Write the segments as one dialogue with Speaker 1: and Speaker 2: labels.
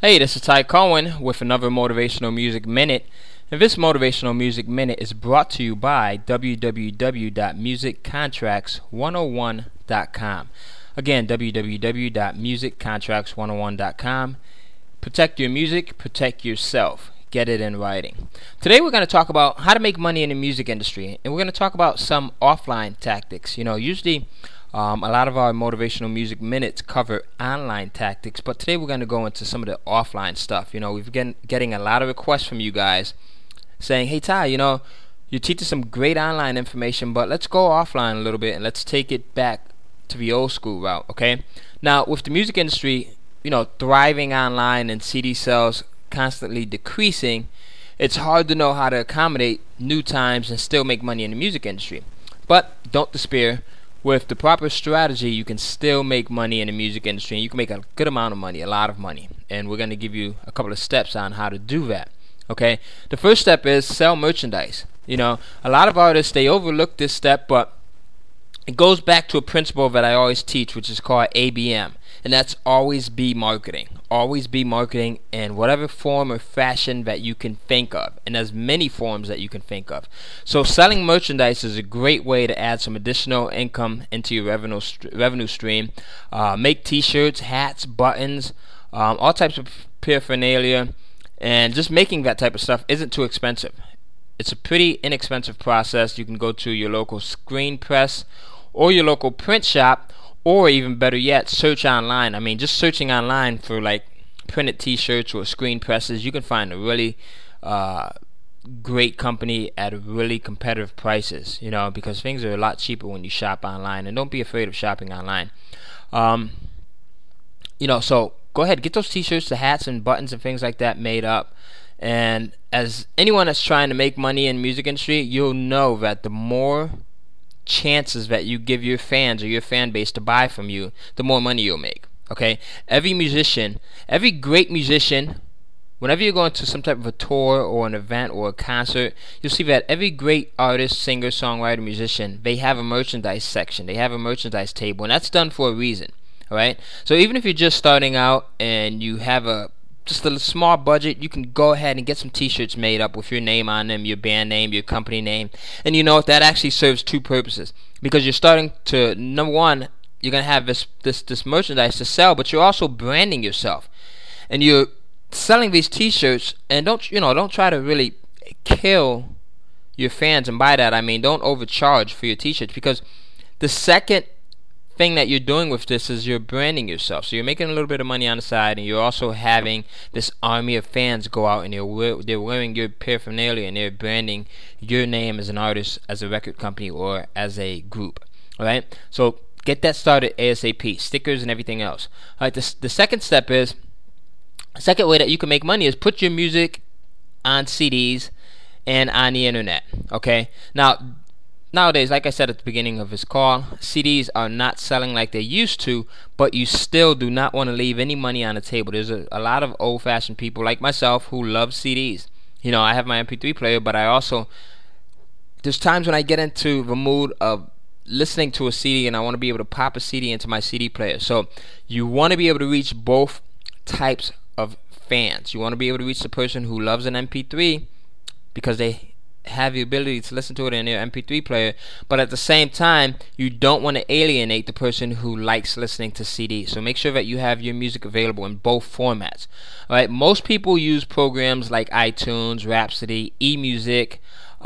Speaker 1: Hey, this is Ty Cohen with another Motivational Music Minute. And this Motivational Music Minute is brought to you by www.musiccontracts101.com. Again, www.musiccontracts101.com. Protect your music, protect yourself. Get it in writing. Today we're going to talk about how to make money in the music industry. And we're going to talk about some offline tactics. Usually a lot of our motivational music minutes cover online tactics, but today we're going to go into some of the offline stuff. We've been getting a lot of requests from you guys saying, hey Ty, you teach us some great online information, but let's go offline a little bit and let's take it back to the old school route, okay? Now, with the music industry, thriving online and CD sales constantly decreasing, it's hard to know how to accommodate new times and still make money in the music industry. But don't despair. With the proper strategy, you can still make money in the music industry, and you can make a good amount of money, a lot of money. And we're going to give you a couple of steps on how to do that. Okay, the first step is sell merchandise. A lot of artists, they overlook this step, but it goes back to a principle that I always teach, which is called ABM, and that's always be marketing. Always be marketing in whatever form or fashion that you can think of, and as many forms that you can think of. So selling merchandise is a great way to add some additional income into your revenue stream. Make t-shirts, hats, buttons, all types of paraphernalia, and just making that type of stuff isn't too expensive. It's a pretty inexpensive process. You can go to your local screen press or your local print shop, or even better yet, search online. Just searching online for like printed t-shirts or screen presses, you can find a really great company at really competitive prices, because things are a lot cheaper when you shop online. And don't be afraid of shopping online. So go ahead, get those t-shirts, the hats and buttons and things like that made up. And as anyone that's trying to make money in the music industry, you'll know that the more chances that you give your fans or your fan base to buy from you, the more money you'll make. Okay, every great musician, whenever you're going to some type of a tour or an event or a concert, you'll see that every great artist, singer, songwriter, musician, they have a merchandise section, they have a merchandise table, and that's done for a reason. Alright, so even if you're just starting out and you have just a small budget, you can go ahead and get some t-shirts made up with your name on them, your band name, your company name. And that actually serves two purposes. Because you're starting to, number one, you're going to have this merchandise to sell, but you're also branding yourself. And you're selling these t-shirts, and don't try to really kill your fans and buy that. Don't overcharge for your t-shirts, because the second thing that you're doing with this is you're branding yourself. So you're making a little bit of money on the side, and you're also having this army of fans go out and they're wearing your paraphernalia and they're branding your name as an artist, as a record company, or as a group. Alright, so get that started ASAP. Stickers and everything else. Alright, the second step is, the second way that you can make money is put your music on CDs and on the internet. Okay, nowadays, like I said at the beginning of this call, CDs are not selling like they used to, but you still do not want to leave any money on the table. There's a lot of old-fashioned people like myself who love CDs. I have my MP3 player, but there's times when I get into the mood of listening to a CD and I want to be able to pop a CD into my CD player. So you want to be able to reach both types of fans. You want to be able to reach the person who loves an MP3 because they have the ability to listen to it in their MP3 player, but at the same time you don't want to alienate the person who likes listening to CDs. So make sure that you have your music available in both formats. Alright, most people use programs like iTunes, Rhapsody, eMusic,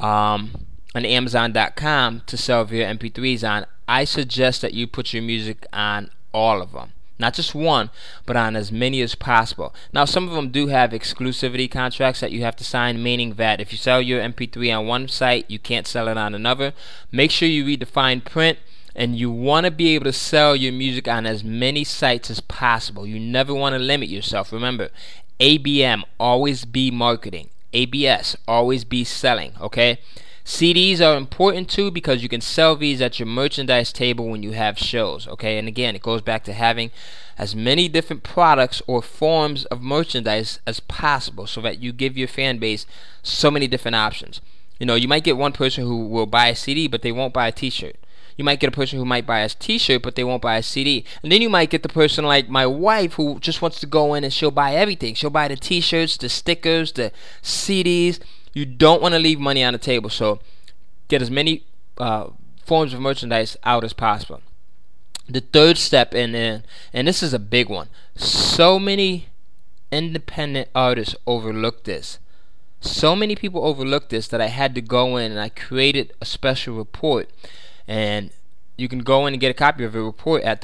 Speaker 1: and Amazon.com to sell their MP3s on. I suggest that you put your music on all of them. Not just one, but on as many as possible. Now, some of them do have exclusivity contracts that you have to sign, meaning that if you sell your MP3 on one site, you can't sell it on another. Make sure you read the fine print, and you want to be able to sell your music on as many sites as possible. You never want to limit yourself. Remember, ABM, always be marketing. ABS, always be selling, okay? CDs are important too, because you can sell these at your merchandise table when you have shows, okay? And again, it goes back to having as many different products or forms of merchandise as possible, so that you give your fan base so many different options. You might get one person who will buy a CD, but they won't buy a t-shirt. You might get a person who might buy a t-shirt, but they won't buy a CD. And then you might get the person like my wife who just wants to go in and she'll buy everything. She'll buy the t-shirts, the stickers, the CDs. You don't want to leave money on the table. So get as many forms of merchandise out as possible. The third step and this is a big one. So many independent artists overlook this. So many people overlook this that I had to go in and I created a special report. And you can go in and get a copy of the report at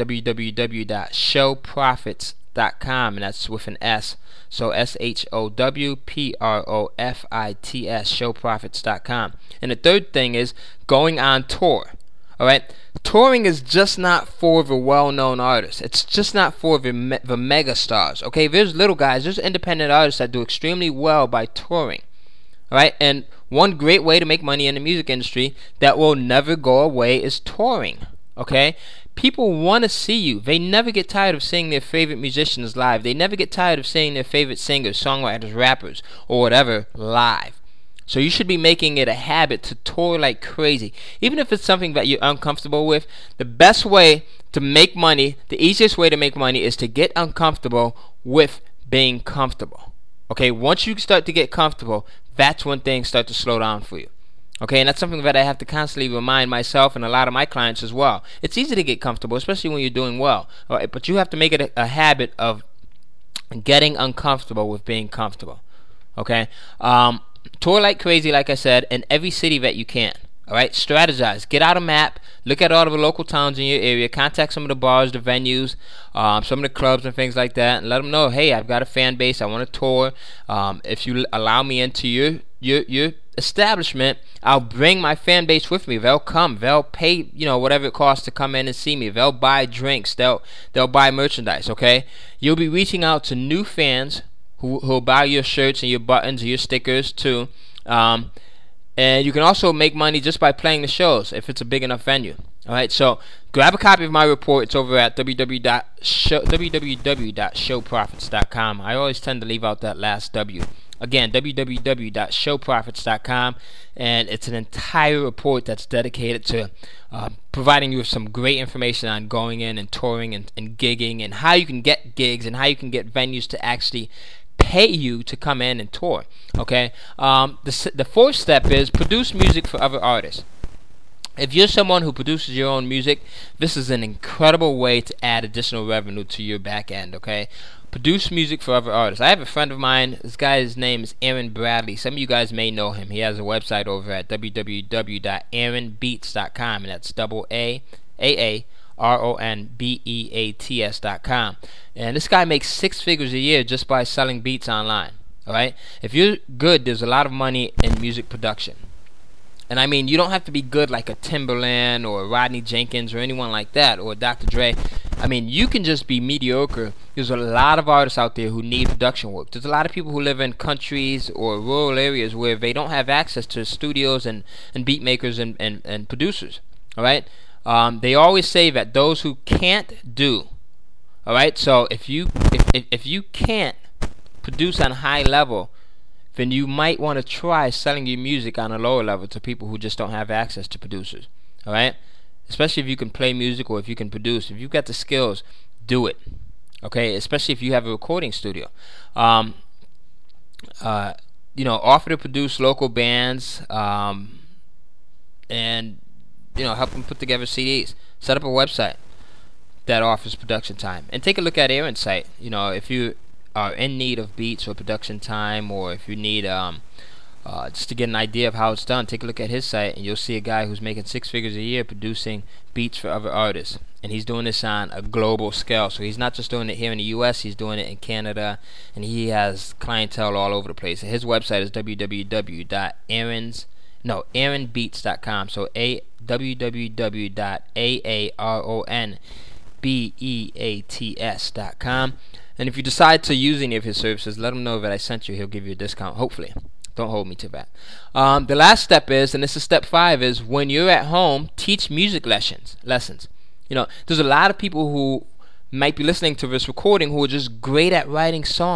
Speaker 1: www.showprofits.com, and that's with an S. So SHOWPROFITS, showprofits.com. And the third thing is going on tour. Alright? Touring is just not for the well-known artists. It's just not for the mega stars. Okay? There's little guys, there's independent artists that do extremely well by touring. Alright? And one great way to make money in the music industry that will never go away is touring. Okay? People want to see you. They never get tired of seeing their favorite musicians live. They never get tired of seeing their favorite singers, songwriters, rappers, or whatever live. So you should be making it a habit to tour like crazy. Even if it's something that you're uncomfortable with, the best way to make money, the easiest way to make money is to get uncomfortable with being comfortable. Okay, once you start to get comfortable, that's when things start to slow down for you. Okay, and that's something that I have to constantly remind myself and a lot of my clients as well. It's easy to get comfortable, especially when you're doing well. All right, but you have to make it a habit of getting uncomfortable with being comfortable. Okay, tour like crazy, like I said, in every city that you can. Alright, strategize. Get out a map. Look at all of the local towns in your area. Contact some of the bars, the venues, some of the clubs and things like that, and let them know, hey, I've got a fan base. I want to tour. If you allow me into your establishment, I'll bring my fan base with me. They'll come. They'll pay, whatever it costs to come in and see me. They'll buy drinks. They'll buy merchandise. Okay, you'll be reaching out to new fans who'll buy your shirts and your buttons and your stickers too. And you can also make money just by playing the shows if it's a big enough venue. Alright, so grab a copy of my report. It's over at www.showprofits.com. I always tend to leave out that last W. Again, www.showprofits.com. And it's an entire report that's dedicated to providing you with some great information on going in and touring and gigging and how you can get gigs and how you can get venues to actually pay you to come in and tour. Okay, the fourth step is produce music for other artists. If you're someone who produces your own music, this is an incredible way to add additional revenue to your back end. Okay, produce music for other artists. I have a friend of mine. This guy's name is Aaron Bradley. Some of you guys may know him. He has a website over at www.aaronbeats.com, and that's AARONBEATS.com. And this guy makes 6 figures a year just by selling beats online. Alright? If you're good, there's a lot of money in music production. And I mean, you don't have to be good like a Timberland or a Rodney Jenkins or anyone like that, or Dr. Dre. I mean, you can just be mediocre. There's a lot of artists out there who need production work. There's a lot of people who live in countries or rural areas where they don't have access to studios and beat makers and producers. Alright? They always say that those who can't do. Alright, so if you can't produce on a high level, then you might want to try selling your music on a lower level to people who just don't have access to producers. Alright? Especially if you can play music or if you can produce. If you've got the skills, do it. Okay? Especially if you have a recording studio. Offer to produce local bands and help them put together CDs. Set up a website that offers production time. And take a look at Aaron's site. If you are in need of beats or production time, or if you need just to get an idea of how it's done, take a look at his site and you'll see a guy who's making 6 figures a year producing beats for other artists. And he's doing this on a global scale. So he's not just doing it here in the US, he's doing it in Canada, and he has clientele all over the place. And his website is www.aaronbeats.com. So www.aaronbeats.com. And if you decide to use any of his services, let him know that I sent you. He'll give you a discount, hopefully. Don't hold me to that. The last step is, and this is step 5, is when you're at home, teach music lessons. There's a lot of people who might be listening to this recording who are just great at writing songs.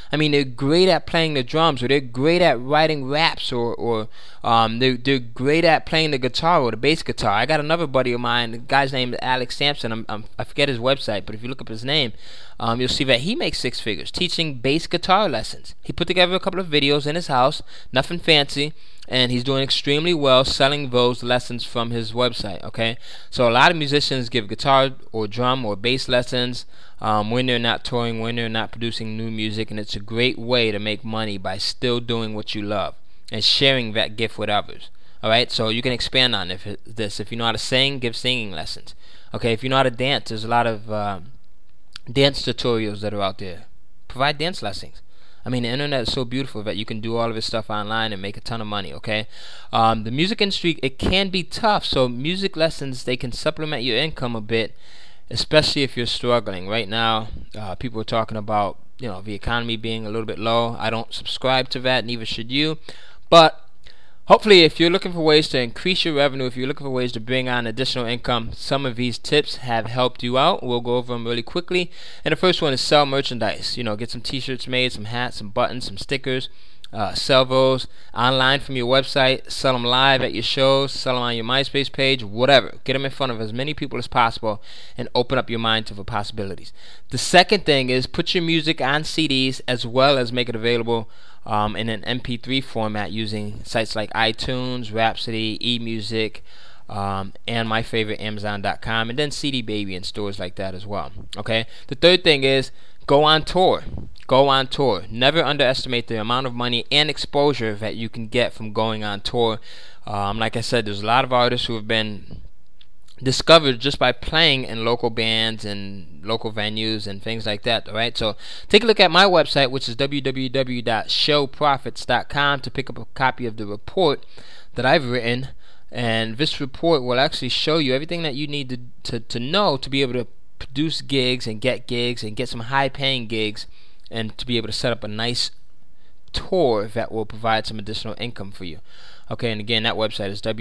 Speaker 1: I mean, they're great at playing the drums, or they're great at writing raps, or they're great at playing the guitar or the bass guitar. I got another buddy of mine, the guy's name is Alex Sampson. I forget his website, but if you look up his name, you'll see that he makes six figures teaching bass guitar lessons. He put together a couple of videos in his house, nothing fancy, and he's doing extremely well selling those lessons from his website. Okay, so a lot of musicians give guitar or drum or bass lessons when they're not touring, when they're not producing new music, and it's a great way to make money by still doing what you love and sharing that gift with others. Alright, so you can expand on this. If you know how to sing, give singing lessons. Okay, if you know how to dance, there's a lot of dance tutorials that are out there. Provide dance lessons. I mean, the internet is so beautiful that you can do all of this stuff online and make a ton of money, okay? The music industry, it can be tough, so music lessons, they can supplement your income a bit, especially if you're struggling. Right now, people are talking about, the economy being a little bit low. I don't subscribe to that, neither should you. But hopefully, if you're looking for ways to increase your revenue, if you're looking for ways to bring on additional income, some of these tips have helped you out. We'll go over them really quickly. And the first one is sell merchandise. Get some t-shirts made, some hats, some buttons, some stickers. Sell those online from your website. Sell them live at your shows. Sell them on your MySpace page. Whatever. Get them in front of as many people as possible and open up your mind to the possibilities. The second thing is put your music on CDs as well as make it available in an MP3 format using sites like iTunes, Rhapsody, eMusic, and my favorite, Amazon.com, and then CD Baby and stores like that as well. Okay. The third thing is go on tour. Go on tour. Never underestimate the amount of money and exposure that you can get from going on tour. Like I said, there's a lot of artists who have been discovered just by playing in local bands and local venues and things like that. Alright, so take a look at my website, which is www.showprofits.com, to pick up a copy of the report that I've written. And this report will actually show you everything that you need to know to be able to produce gigs and get some high paying gigs, and to be able to set up a nice tour that will provide some additional income for you. Okay, and again, that website is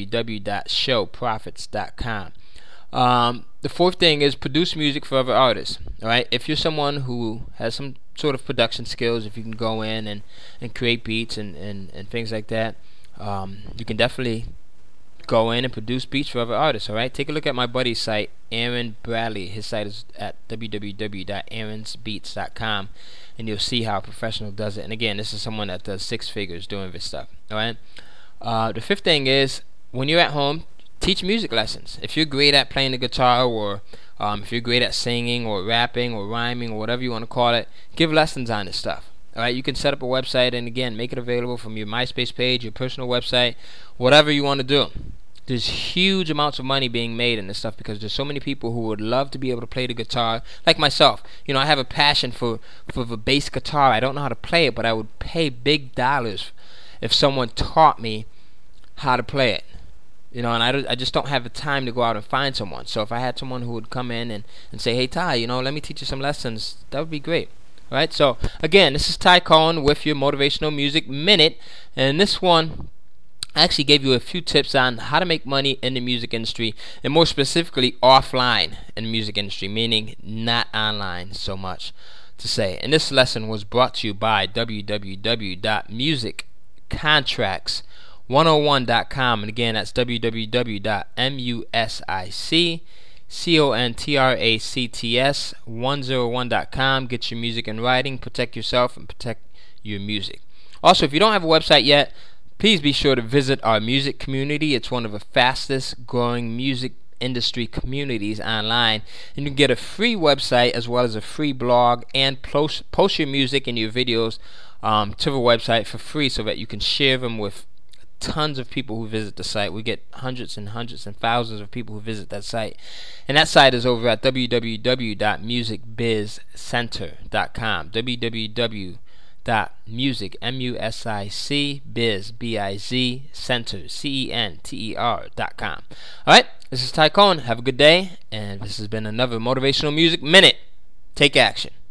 Speaker 1: www.showprofits.com. The fourth thing is produce music for other artists. Alright, if you're someone who has some sort of production skills, if you can go in and create beats and things like that, you can definitely go in and produce beats for other artists. Alright, take a look at my buddy's site, Aaron Bradley. His site is at www.aaronsbeats.com, and you'll see how a professional does it. And again, this is someone that does six figures doing this stuff. Alright, the fifth thing is, when you're at home, teach music lessons. If you're great at playing the guitar, or if you're great at singing or rapping or rhyming or whatever you want to call it, give lessons on this stuff. Alright, you can set up a website and again make it available from your MySpace page, your personal website, whatever you want to do. There's huge amounts of money being made in this stuff because there's so many people who would love to be able to play the guitar, like myself. I have a passion for the bass guitar. I don't know how to play it, but I would pay big dollars if someone taught me how to play it. And I just don't have the time to go out and find someone. So if I had someone who would come in and say, hey Ty, let me teach you some lessons, that would be great. Alright, so again, this is Ty Cohen with your Motivational Music Minute, and this one I actually gave you a few tips on how to make money in the music industry, and more specifically offline in the music industry, meaning not online so much to say. And this lesson was brought to you by www.musiccontracts101.com, and again, that's www.musiccontracts101.com. Get your music in writing, protect yourself, and protect your music. Also, if you don't have a website yet, please be sure to visit our music community. It's one of the fastest growing music industry communities online, and you can get a free website as well as a free blog, and post your music and your videos to the website for free so that you can share them with tons of people who visit the site. We get hundreds and thousands of people who visit that site, and that site is over at www.musicbizcenter.com. www.music center.com. Alright, this is Ty Cohen. Have a good day, and this has been another Motivational Music Minute. Take action.